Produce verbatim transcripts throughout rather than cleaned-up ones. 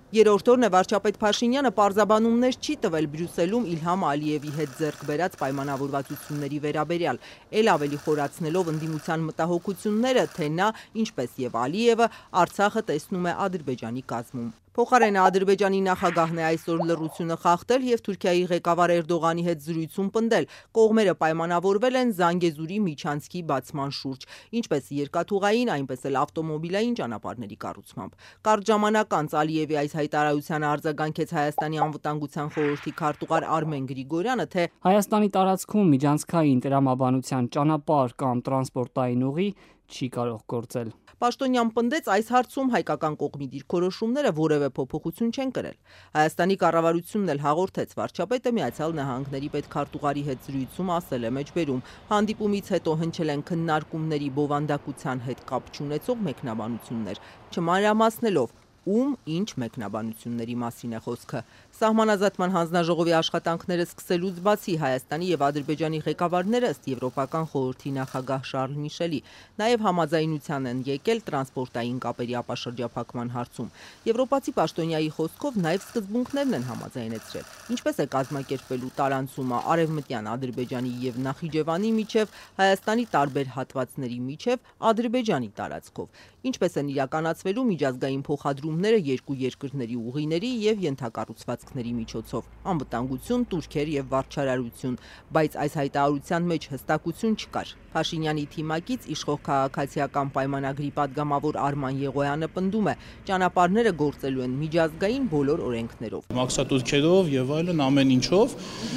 Երրորդ օրն է վարչապետ Փաշինյանը պարզաբանումներ չի տվել Բրյուսելում Իլհամ Ալիևի հետ ձեռք բերած պայմանավորվածությունների վերաբերյալ, էլ ավելի խորացնելով ընդդիմության մտահոգությունները, թե նա, ինչպես եւ Ալիևը, Արցախը տեսնում է Ադրբեջանի կազմում։ Փոխարենը Ադրբեջանի նախագահն է այսօր լռությունը խախտել եւ Թուրքիայի ղեկավար Էրդողանի հետ զրույցում պնդել, կողմերը պայմանավորվել են Զանգեզուրի միջանցքի բացման շուրջ, ինչպես երկաթուղային, այնպես էլ ավտոմոբիլային ճանապարհների կառուցմամբ։ Կարճ ժամանակ անց Ալիևի այս հայտարարությանը արձագանքեց Հայաստանի անվտանգության խորհրդի քարտուղար Արմեն Գրիգորյանը, թե Հայաստանի տարածքում միջանցքային տրամաբանության ճանապարհ կամ տրանսպորտային ուղի չի կարող գործել։ Պաշտոնյան պնդեց, այս հարցում հայկական կողմի դիրքորոշումները որևէ փոփոխություն չեն կրել։ Հայաստանի կառավարությունն էլ հաղորդեց, վարչապետը Միացյալ Նահանգների պետքարտուղարի հետ զրույցում ասել է մեջբերում, հանդիպումից հետո հնչել են քննարկումների բովանդակության հետ կապ չունեցող մեկնաբանություններ, չմանրամասնելով ում ինչ մեկնաբանությունների մասին է խոսքը։ Սահմանազատման հանձնաժողովի աշխատանքները սկսելուց բացի Հայաստանի եւ Ադրբեջանի ղեկավարները ըստ Եվրոպական խորհրդի նախագահ Շարլ Միշելի նաեւ համաձայնության են եկել տրանսպորտային կապերի ապաշրջափակման հարցում։ Եվրոպացի պաշտոնյայի խոսքով նաեւ սկզբունքներն են համաձայնեցրել, ինչպես է կազմակերպվելու տարանցումը Արևմտյան Ադրբեջանի եւ Նախիջևանի միջև, Հայաստանի տարբեր հատվածների միջև Ադրբեջանի տարածքով, ինչպես են իրականացվելու միջազգային փոխադրումները երկու երկրների ուղիների եւ ենթակառուցվածքների միջոցով, անվտանգություն, տուրքեր եւ վարչարարություն, բայց այս հայտարարության մեջ հստակություն չկար։ Փաշինյանի թիմակից իշխող քաղաքացիական պայմանագրի падգամավոր Արման Եղոյանը պնդում է, ճանապարհները գործելու են միջազգային բոլոր օրենքներով։ Մաքսատուրքերով եւ այլն ամեն ինչով,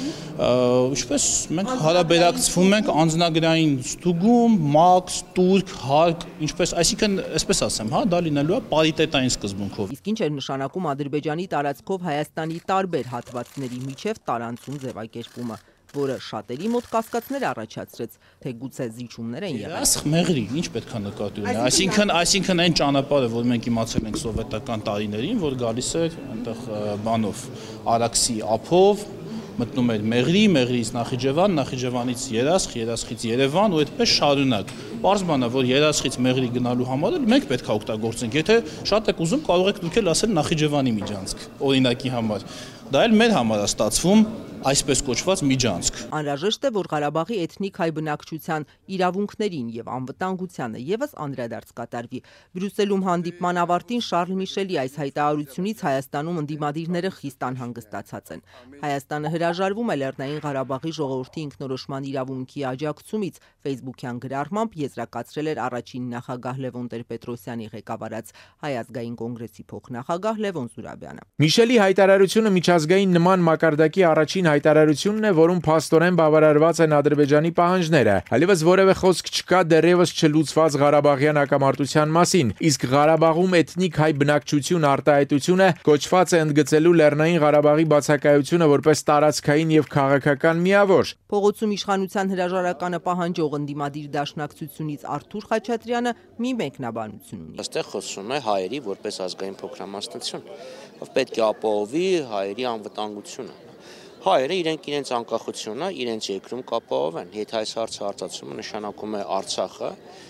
ինչպես մենք հարաբերակցվում ենք անձնագրային ստուգում, մաքս, տուրք, հարկ, ինչպես, այսինքն, այսպես ասեմ, հա, դա լինելու է պարիտետային սկզբունքով։ Իսկ ինչ էր նշանակում Ադրբեջանի տարածքով Հայաստանի տարբեր հատվածների միջև տարանցում ձևակերպումը, որը շատերի մոտ կասկածներ առաջացրեց, թե գուցե զիջումներ են եղել։ Ասխ մեղրի, ինչ պետք է նկատի ունենալ։ Այսինքն, այսինքն այն ճանապարհը, որ մենք իմացել ենք սովետական տարիներին, որ գալիս էր այնտեղ բանով, Արաքսի ափով, մտնում էր Մեղրի, Մեղրից Նախիջևան, Նախիջևանից Երասխ, Երասխից Երևան ու այդպես շարունակ։ Պարզ բան է, որ Երասխից Մեղրի գնալու համար մենք պետք է օգտագործենք։ Եթե շատ եք ուզում, կարող եք դուք էլ ասել Նախիջևանի միջանցք, օրինակի համար։ Դա էլ մեր համար է ստացվում այսպես կոչված միջանցք։ Անհրաժեշտ է, որ Ղարաբաղի էթնիկ հայ բնակչության իրավունքներին եւ անվտանգությանը եւս անդրադարձ կատարվի։ Բրյուսելում հանդիպման ավարտին Շարլ Միշելի այս հայտարարությունից Հայաստանում ընդդիմադիրները խիստ անհանգստացած են։ Հայաստանը հրաժարվում է Լեռնային Ղարաբաղի ժողովրդի ինքնորոշման իրավունքի աջակցումից, Facebook-յան գրառմամբ եզրակացրել էր առաջին նախագահ Լևոն Տեր-Պետրոսյանի ղեկավարած Հայ ազգային կոնգրեսի փոխնախագահ Լևոն Զուրաբյանը։ Միշելի հայտարարությունը միջազգային նման մակարդակի առաջին հայտարարությունն է, որում փաստորեն բավարարված են Ադրբեջանի պահանջները։ Այլևս որևէ խոսք չկա դեռևս չլուծված Ղարաբաղյան հակամարտության մասին, իսկ Ղարաբաղում էթնիկ հայ բնակչություն արտահայտությունը կոչված է ընդգծելու Լեռնային Ղարաբաղի բացակայությունը որպես տարածքային եւ քաղաքական միավոր։ Փողոցում իշխանության հրաժարականը պահանջող ընդդիմադիր դաշնակցությունից Արթուր Խաչատրյանը մի մեկնաբանություն ունի։ Այստեղ խոսում է հայերի որպես ազգային փոքրամասնություն, ով պետք է ապահովի հայերի անվտանգությունը։ Հայերը իրենք իրենց անկախությունը իրենց երկրում կապահովեն։ Եթե այս հարցը արծացումը նշանակում է Արցախը,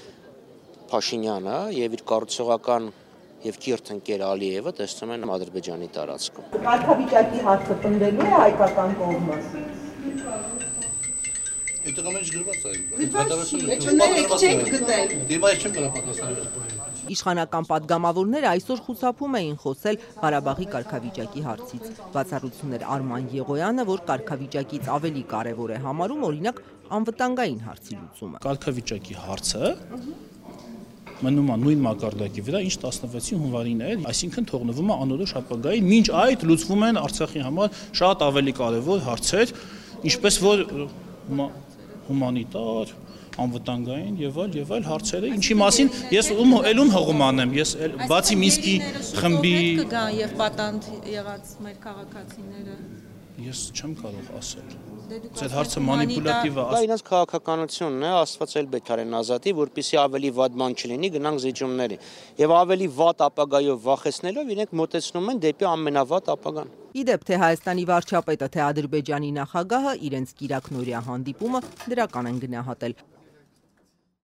Փաշինյանը եւ իր կառուցողական եւ կիրթ ընկեր Ալիևը տեսնում են Ադրբեջանի տարածքում։ Կարգավիճակի հարցը պնդելու է հայկական կողմը։ Այդտեղ ամեն ինչ գրված է։ Իշխանական падգամավորները այսօր խուսափում էին խոսել Ղարաբաղի կարգավիճակի հարցից։ Բացառություններ Արման Եղոյանը, որ կարգավիճակից ավելի կարևոր է համարում, օրինակ, անվտանգային հարցի լուծումը։ Կարգավիճակի հարցը մնում է նույն մակարդակի վրա, ինչ տասնվեցին հունվարին էր, այսինքն թողնվում է անորոշ ապագայի, մինչ այդ լուծվում են Արցախի համար շատ ավելի կարևոր հարցեր, ինչպես որ հումանիտար, անվտանգային եւ այլ եւ այլ հարցերը, ինչի մասին ես ում ելում հողում անեմ, ես բացի Մինսկի խմբի կգան եւ պատանդ եղած մեր քաղաքացիները։ Ես չեմ կարող ասել։ Այդ հարցը մանիպուլատիվ է։ Դա իրենց քաղաքականությունն է, Աստված էլ բեթարեն ազատի, որպեսզի ավելի վատ բան չլինի, գնանք զիջումների։ Եվ ավելի վատ ապագայով վախեցնելով իրենք մոտեցնում են դեպի ամենավատ ապագան։ Իդեպ թե Հայաստանի վարչապետը, թե Ադրբեջանի նախագահը իրենց կիրակնօրյա հանդիպումը դրական են գնահատել։